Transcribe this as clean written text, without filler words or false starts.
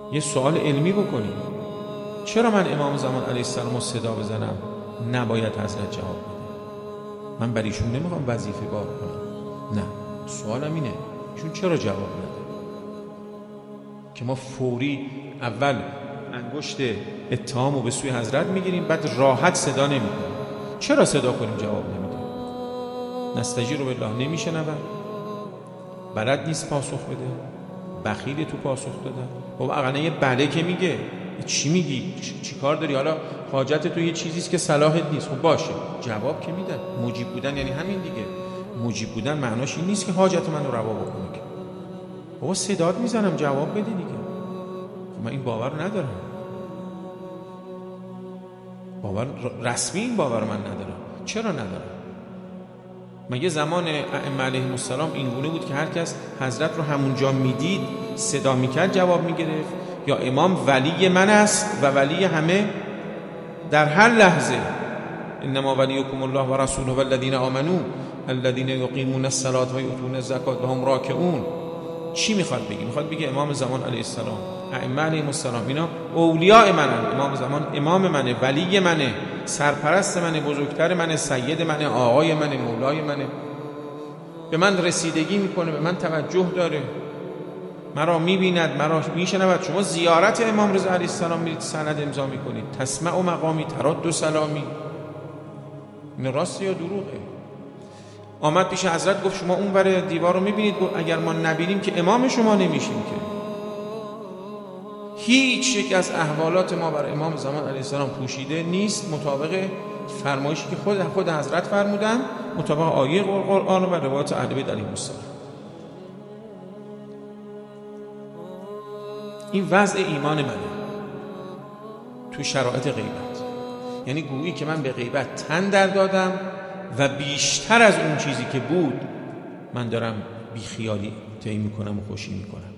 یه سوال علمی بکنیم. چرا من امام زمان علیه السلام رو صدا بزنم نباید حضرت جواب بده؟ من برای ایشون نمیخوام وظیفه بار کنم، نه، سوالم اینه ایشون چرا جواب نده؟ که ما فوری اول انگشت اتهامو به سوی حضرت میگیریم، بعد راحت صدا نمیکنیم. چرا صدا کنیم جواب نمیده؟ نستجیر رو بالله نمیشنون، بلد نیست پاسخ بده، بخیل تو پاسخ دادن. خب اقلا یه بله که میگه، چی میگی؟ چی کار داری؟ حالا حاجت تو یه چیزیست که صلاحت نیست، خب باشه، جواب که میدن. مجیب بودن یعنی همین دیگه. مجیب بودن معناش این نیست که حاجت منو روا بکنه که. بابا صدات میزنم جواب بده دیگه. من این باور ندارم، باور رسمی این باور من ندارم. چرا ندارم؟ مگه زمان ائمه علیهم السلام اینگونه بود که هر کس حضرت رو همونجا میدید صدا میکرد جواب میگرفت؟ یا امام ولی من است و ولی همه در هر لحظه؟ انما ولیکم الله و رسوله و الذین آمنوا الذین یقیمون الصلاة و یؤتون الزکاة و هم راکعون. چی میخواد بگی؟ میخواد بگه امام زمان علیه السلام، ائمه علیهم السلام، اینا اولیاء منن. امام زمان امام منه، ولی منه، سرپرست منه، بزرگتر منه، سید منه، آقای منه، مولای منه، به من رسیدگی میکنه، به من توجه داره، مرا میبیند، مرا میشنود. شما زیارت امام رضا علیه السلام میرید سند امضا میکنید، تسمع و مقامی ترد و سلامی. این راست یا دروغه؟ آمد پیش حضرت گفت شما اون ور دیوار رو میبینید؟ گفت اگر ما نبینیم که امام شما نمیشیم که. هیچ یک از احوالات ما برای امام زمان علیه السلام پوشیده نیست، مطابق فرمایشی که خود حضرت فرمودن، مطابق آیه قرآن و روایات اهل بیت علیهم السلام. این وضع ایمان منه تو شرایط غیبت. یعنی گویی که من به غیبت تن در دادم و بیشتر از اون چیزی که بود من دارم بیخیالی طی میکنم و خوشی میکنم.